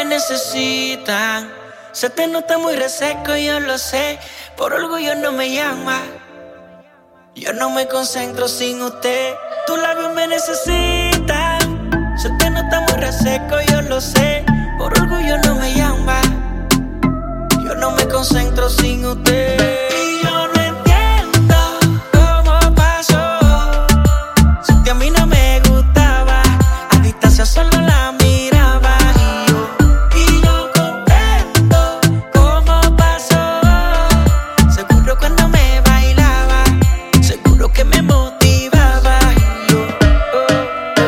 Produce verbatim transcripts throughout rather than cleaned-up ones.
necesitan. Se te nota muy reseco, yo lo sé. Por orgullo no me llama. Yo no me concentro sin usted. Tus labios me necesitan. Se te nota muy reseco, yo lo sé. Por orgullo no me llama. Yo no me concentro sin usted. Y yo no entiendo cómo pasó. Si usted a mí no me gustaba, a distancia solo la miraba. Y yo, y yo comprendo cómo pasó. Seguro cuando me bailaba, seguro que me motivaba. Y yo, oh, oh.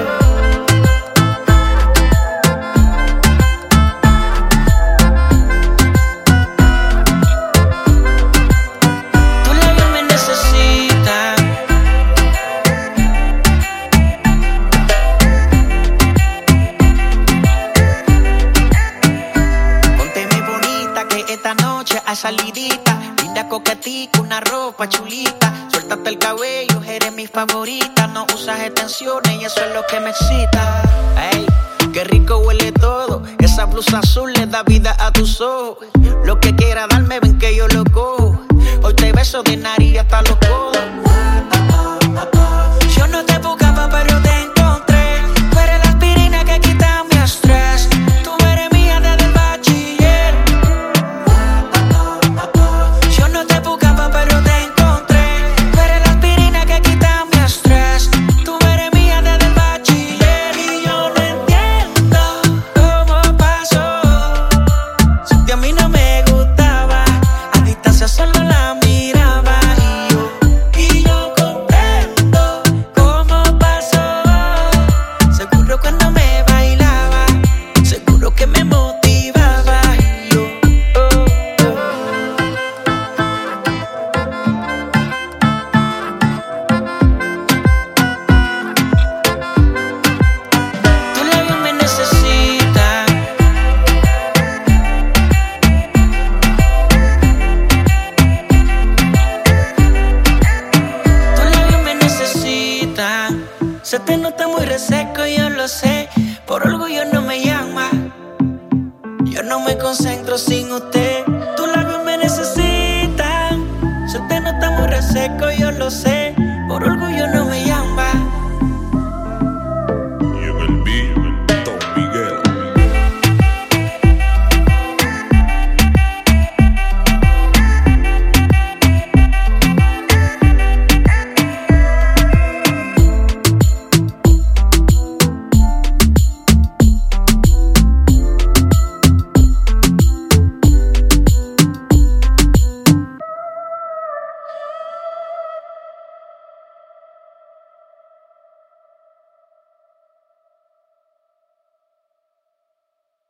Tus labios me necesitan. Pónteme bonita que esta noche hay salidita. Linda coquetica, una ropa chulita. Suéltate el cabello, eres mi favorita. No usas extensiones y eso es lo que me excita. Ey, qué rico huele todo. Esa blusa azul le da vida a tus ojos. Lo que quiera darme, ven que yo lo cojo. Hoy te beso de nariz hasta los codos. Yo no te buscaba, pero te encontré. Tú eres la aspirina que quita mi estrés. Tú eres mía desde el bachiller. Yo no te buscaba, pero te encontré. Tú eres la aspirina que quita mi estrés. Tú eres mía desde el bachiller. Y yo no entiendo cómo pasó. Si usted a mí no me gustaba, a distancia solo la miraba. Y yo, y yo comprendo cómo pasó. Seguro cuando me bailaba, seguro que me motivaba. Y yo, oh, oh. Tus labios me necesitan. Tus labios me necesitan. Se te nota muy reseco,